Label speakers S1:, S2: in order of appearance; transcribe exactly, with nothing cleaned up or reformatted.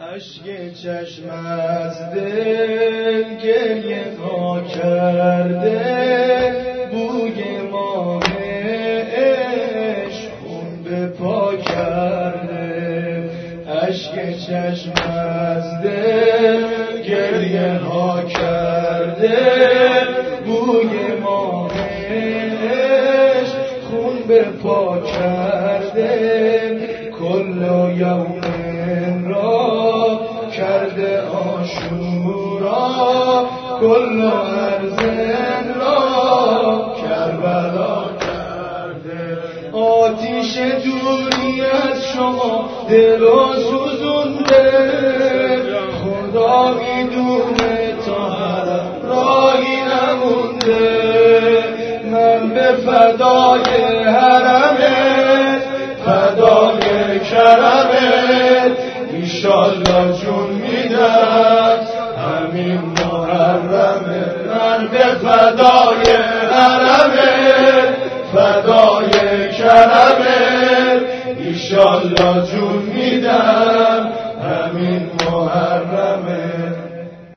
S1: اشک چشم از دل گریه ها کرده، بوی ماه عشق خون به پا کرده. اشک چشم از دل گریه ها کرده، بوی ماه عشق خون به پا کرده. کل یوم را کرده آشورا، کل ارزن را کربلا کرده. آتیش دوری از شما دل و سوزونده، خدا میدونه تا حرم راهی نمونده. من به فدای حرمت، فدای کرمت، ایشالله جون میدم همین محرمه. من به فدای حرمت، فدای کرمت، ایشالله جون میدم همین محرمه.